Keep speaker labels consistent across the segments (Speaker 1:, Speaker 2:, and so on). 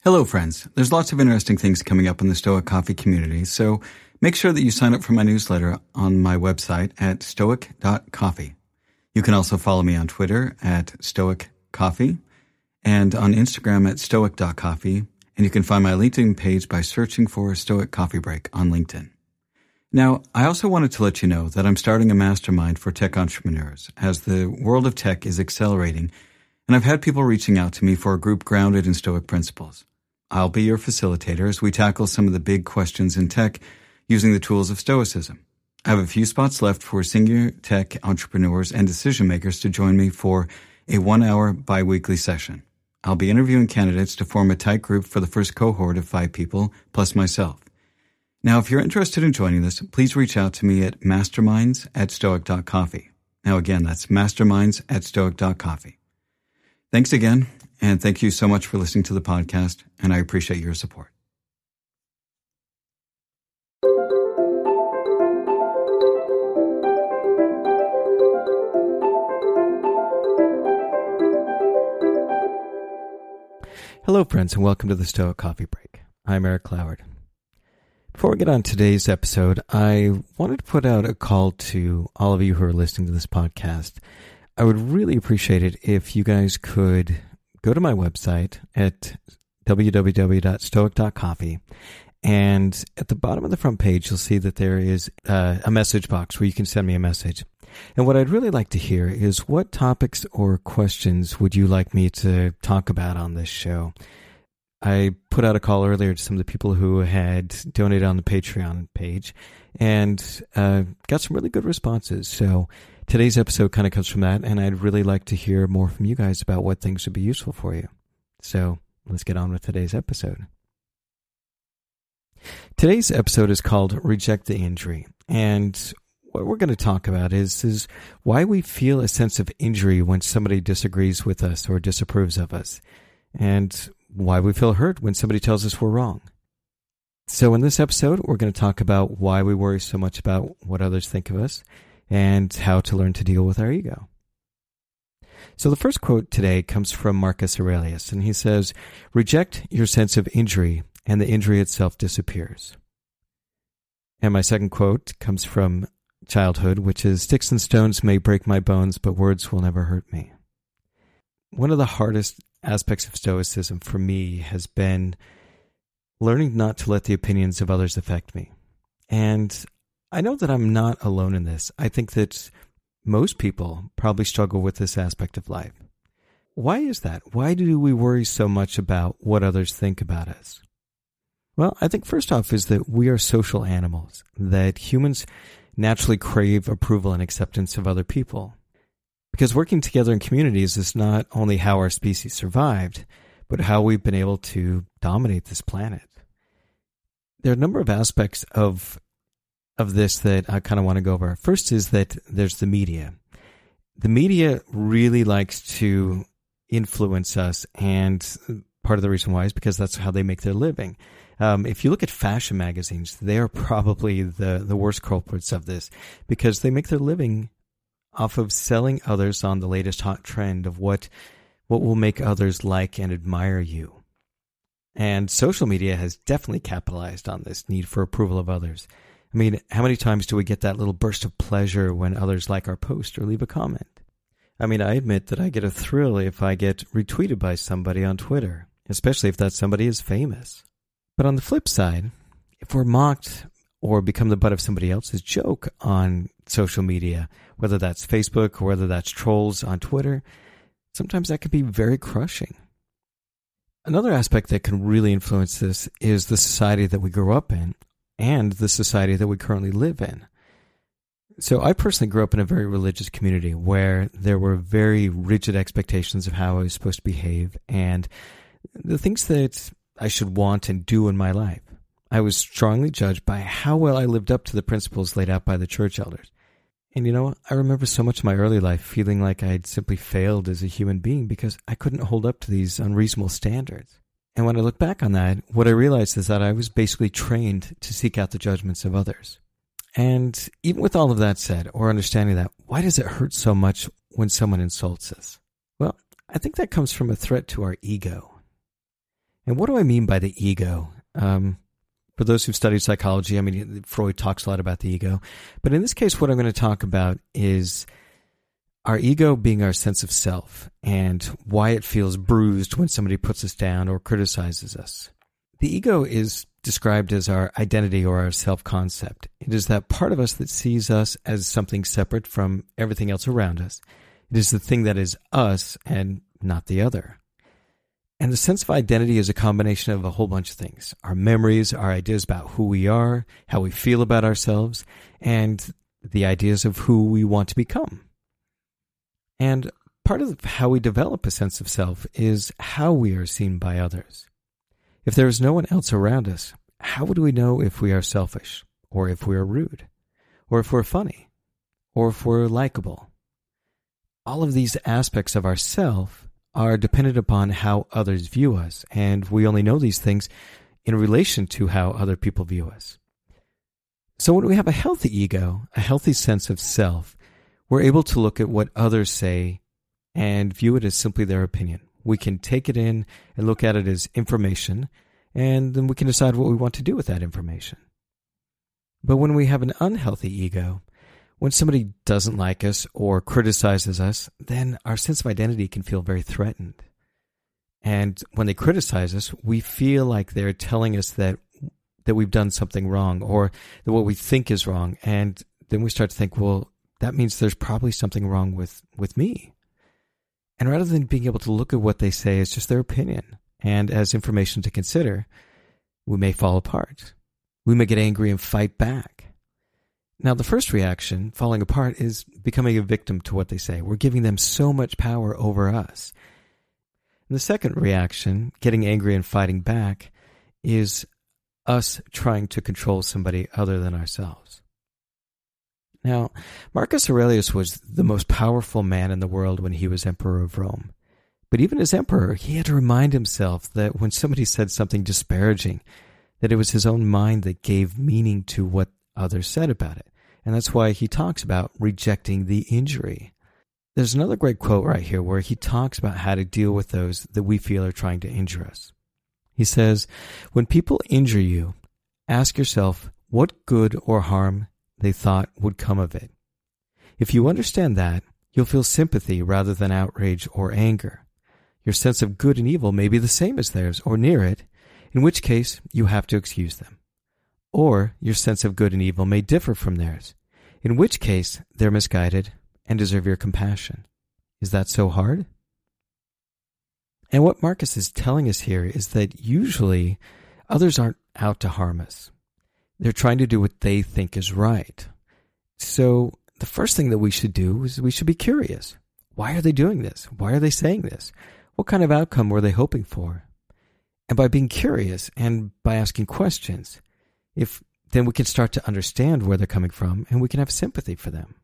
Speaker 1: Hello, friends. There's lots of interesting things coming up in the Stoic Coffee community, so make sure that you sign up for my newsletter on my website at stoic.coffee. You can also follow me on Twitter at stoiccoffee and on Instagram at stoic.coffee, and you can find my LinkedIn page by searching for Stoic Coffee Break on LinkedIn. Now, I also wanted to let you know that I'm starting a mastermind for tech entrepreneurs as the world of tech is accelerating, and I've had people reaching out to me for a group grounded in Stoic principles. I'll be your facilitator as we tackle some of the big questions in tech using the tools of Stoicism. I have a few spots left for senior tech entrepreneurs and decision makers to join me for a 1-hour bi-weekly session. I'll be interviewing candidates to form a tight group for the first cohort of 5 people, plus myself. Now, if you're interested in joining this, please reach out to me at masterminds@stoic.coffee. Now, again, that's masterminds@stoic.coffee. Thanks again, and thank you so much for listening to the podcast, and I appreciate your support. Hello, friends, and welcome to the Stoic Coffee Break. I'm Eric Cloward. Before we get on today's episode, I wanted to put out a call to all of you who are listening to this podcast. I would really appreciate it if you guys could go to my website at www.stoic.coffee, and at the bottom of the front page, you'll see that there is a message box where you can send me a message. And what I'd really like to hear is what topics or questions would you like me to talk about on this show? I put out a call earlier to some of the people who had donated on the Patreon page and got some really good responses. So today's episode kind of comes from that, and I'd really like to hear more from you guys about what things would be useful for you. So let's get on with today's episode. Today's episode is called Reject the Injury, and what we're going to talk about is why we feel a sense of injury when somebody disagrees with us or disapproves of us, and why we feel hurt when somebody tells us we're wrong. So in this episode, we're going to talk about why we worry so much about what others think of us and how to learn to deal with our ego. So the first quote today comes from Marcus Aurelius, and he says, "Reject your sense of injury, and the injury itself disappears." And my second quote comes from childhood, which is, "Sticks and stones may break my bones, but words will never hurt me." One of the hardest aspects of Stoicism for me has been learning not to let the opinions of others affect me. And I know that I'm not alone in this. I think that most people probably struggle with this aspect of life. Why is that? Why do we worry so much about what others think about us? Well, I think first off is that we are social animals, that humans naturally crave approval and acceptance of other people. Because working together in communities is not only how our species survived, but how we've been able to dominate this planet. There are a number of aspects of this that I kind of want to go over. First is that there's the media. The media really likes to influence us, and part of the reason why is because that's how they make their living. If you look at fashion magazines, they are probably the worst culprits of this, because they make their living off of selling others on the latest hot trend of what will make others like and admire you. And social media has definitely capitalized on this need for approval of others. I mean, how many times do we get that little burst of pleasure when others like our post or leave a comment? I mean, I admit that I get a thrill if I get retweeted by somebody on Twitter, especially if that somebody is famous. But on the flip side, if we're mocked or become the butt of somebody else's joke on social media, whether that's Facebook or whether that's trolls on Twitter, sometimes that can be very crushing. Another aspect that can really influence this is the society that we grew up in and the society that we currently live in. So I personally grew up in a very religious community where there were very rigid expectations of how I was supposed to behave and the things that I should want and do in my life. I was strongly judged by how well I lived up to the principles laid out by the church elders. And you know, I remember so much of my early life feeling like I had simply failed as a human being because I couldn't hold up to these unreasonable standards. And when I look back on that, what I realized is that I was basically trained to seek out the judgments of others. And even with all of that said, or understanding that, why does it hurt so much when someone insults us? Well, I think that comes from a threat to our ego. And what do I mean by the ego? For those who've studied psychology, I mean, Freud talks a lot about the ego. But in this case, what I'm going to talk about is our ego being our sense of self and why it feels bruised when somebody puts us down or criticizes us. The ego is described as our identity or our self-concept. It is that part of us that sees us as something separate from everything else around us. It is the thing that is us and not the other. And the sense of identity is a combination of a whole bunch of things. Our memories, our ideas about who we are, how we feel about ourselves, and the ideas of who we want to become. And part of how we develop a sense of self is how we are seen by others. If there is no one else around us, how would we know if we are selfish, or if we are rude, or if we're funny, or if we're likable? All of these aspects of ourself are dependent upon how others view us, and we only know these things in relation to how other people view us. So when we have a healthy ego, a healthy sense of self, we're able to look at what others say and view it as simply their opinion. We can take it in and look at it as information, and then we can decide what we want to do with that information. But when we have an unhealthy ego, when somebody doesn't like us or criticizes us, then our sense of identity can feel very threatened. And when they criticize us, we feel like they're telling us that we've done something wrong or that what we think is wrong. And then we start to think, well, that means there's probably something wrong with me. And rather than being able to look at what they say as just their opinion and as information to consider, we may fall apart. We may get angry and fight back. Now, the first reaction, falling apart, is becoming a victim to what they say. We're giving them so much power over us. And the second reaction, getting angry and fighting back, is us trying to control somebody other than ourselves. Now, Marcus Aurelius was the most powerful man in the world when he was emperor of Rome. But even as emperor, he had to remind himself that when somebody said something disparaging, that it was his own mind that gave meaning to what others said about it. And that's why he talks about rejecting the injury. There's another great quote right here where he talks about how to deal with those that we feel are trying to injure us. He says, when people injure you, ask yourself what good or harm they thought would come of it. If you understand that, you'll feel sympathy rather than outrage or anger. Your sense of good and evil may be the same as theirs or near it, in which case you have to excuse them. Or your sense of good and evil may differ from theirs, in which case they're misguided and deserve your compassion. Is that so hard? And what Marcus is telling us here is that usually others aren't out to harm us. They're trying to do what they think is right. So the first thing that we should do is we should be curious. Why are they doing this? Why are they saying this? What kind of outcome were they hoping for? And by being curious and by asking questions, then we can start to understand where they're coming from and we can have sympathy for them.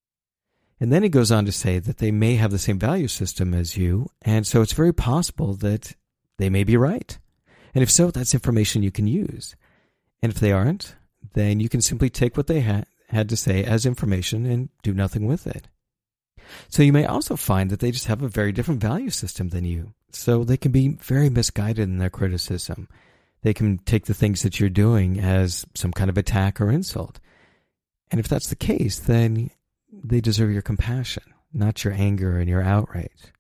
Speaker 1: And then he goes on to say that they may have the same value system as you, and so it's very possible that they may be right. And if so, that's information you can use. And if they aren't, then you can simply take what they had to say as information and do nothing with it. So you may also find that they just have a very different value system than you. So they can be very misguided in their criticism. They can take the things that you're doing as some kind of attack or insult. And if that's the case, then they deserve your compassion, not your anger and your outrage.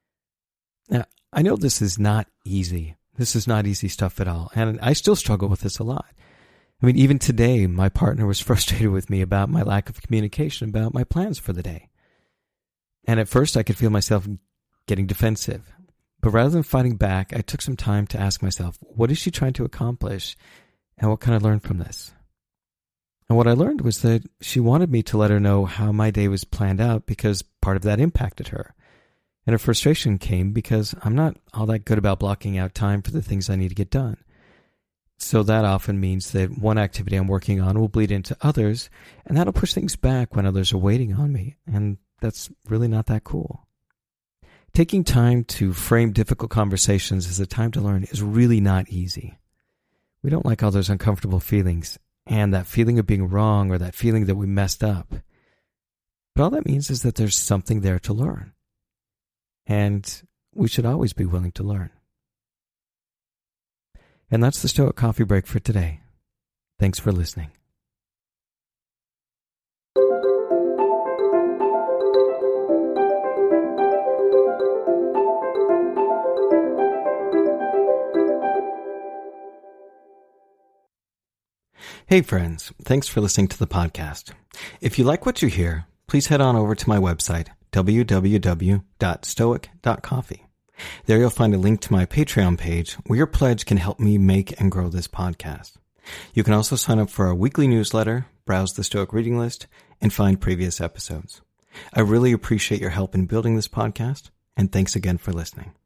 Speaker 1: Now, I know this is not easy. This is not easy stuff at all. And I still struggle with this a lot. I mean, even today, my partner was frustrated with me about my lack of communication about my plans for the day. And at first, I could feel myself getting defensive. But rather than fighting back, I took some time to ask myself, what is she trying to accomplish? And what can I learn from this? And what I learned was that she wanted me to let her know how my day was planned out because part of that impacted her. And her frustration came because I'm not all that good about blocking out time for the things I need to get done. So that often means that one activity I'm working on will bleed into others, and that'll push things back when others are waiting on me, and that's really not that cool. Taking time to frame difficult conversations as a time to learn is really not easy. We don't like all those uncomfortable feelings, and that feeling of being wrong or that feeling that we messed up. But all that means is that there's something there to learn. And we should always be willing to learn. And that's the Stoic Coffee Break for today. Thanks for listening. Hey friends, thanks for listening to the podcast. If you like what you hear, please head on over to my website, www.stoic.coffee. There you'll find a link to my Patreon page where your pledge can help me make and grow this podcast. You can also sign up for our weekly newsletter, browse the Stoic reading list, and find previous episodes. I really appreciate your help in building this podcast, and thanks again for listening.